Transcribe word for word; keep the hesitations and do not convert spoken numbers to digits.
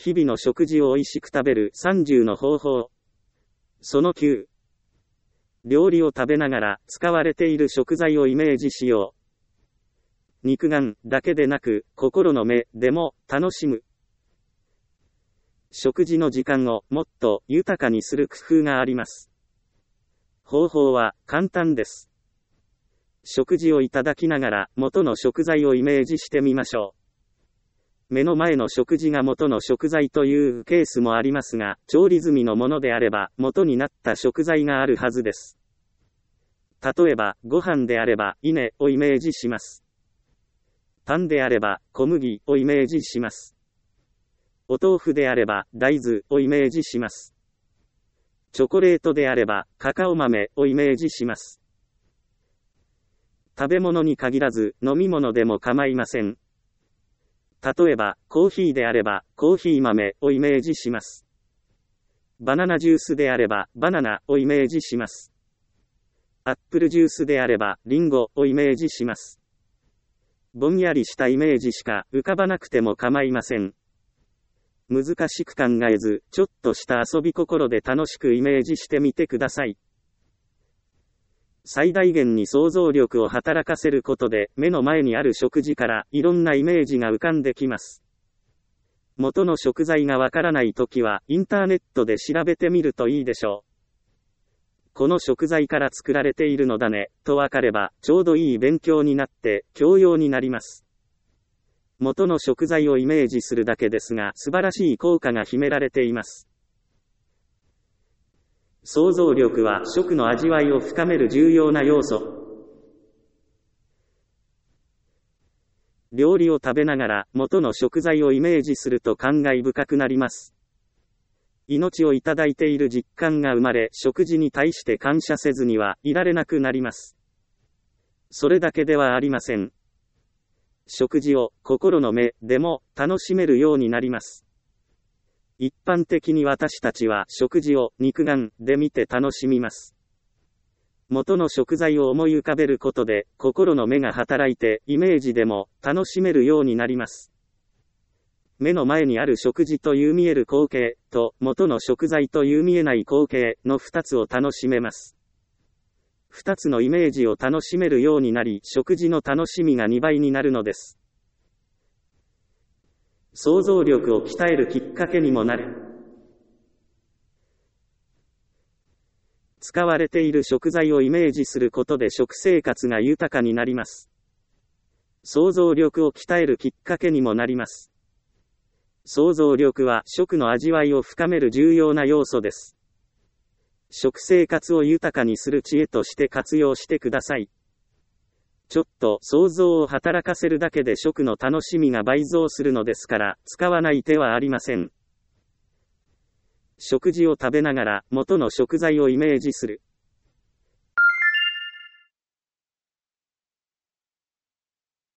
日々の食事を美味しく食べるさんじゅうの方法。そのきゅう。料理を食べながら使われている食材をイメージしよう。肉眼だけでなく、心の目でも楽しむ。食事の時間をもっと豊かにする工夫があります。方法は簡単です。食事をいただきながら元の食材をイメージしてみましょう。目の前の食事が元の食材というケースもありますが、調理済みのものであれば元になった食材があるはずです。例えば、ご飯であれば稲をイメージします。パンであれば小麦をイメージします。お豆腐であれば大豆をイメージします。チョコレートであればカカオ豆をイメージします。食べ物に限らず飲み物でも構いません。例えば、コーヒーであればコーヒー豆をイメージします。バナナジュースであればバナナをイメージします。アップルジュースであればリンゴをイメージします。ぼんやりしたイメージしか浮かばなくても構いません。難しく考えず、ちょっとした遊び心で楽しくイメージしてみてください。最大限に想像力を働かせることで、目の前にある食事からいろんなイメージが浮かんできます。元の食材がわからないときは、インターネットで調べてみるといいでしょう。この食材から作られているのだね、とわかれば、ちょうどいい勉強になって、教養になります。元の食材をイメージするだけですが、素晴らしい効果が秘められています。想像力は食の味わいを深める重要な要素。料理を食べながら元の食材をイメージすると感慨深くなります。命をいただいている実感が生まれ、食事に対して感謝せずにはいられなくなります。それだけではありません。食事を心の目でも楽しめるようになります。一般的に私たちは食事を肉眼で見て楽しみます。元の食材を思い浮かべることで心の目が働いてイメージでも楽しめるようになります。目の前にある食事という見える光景と元の食材という見えない光景の二つを楽しめます。二つのイメージを楽しめるようになり、食事の楽しみがにばいになるのです。想像力を鍛えるきっかけにもなる。使われている食材をイメージすることで食生活が豊かになります。想像力を鍛えるきっかけにもなります。想像力は食の味わいを深める重要な要素です。食生活を豊かにする知恵として活用してください。ちょっと想像を働かせるだけで食の楽しみが倍増するのですから、使わない手はありません。食事を食べながら元の食材をイメージする。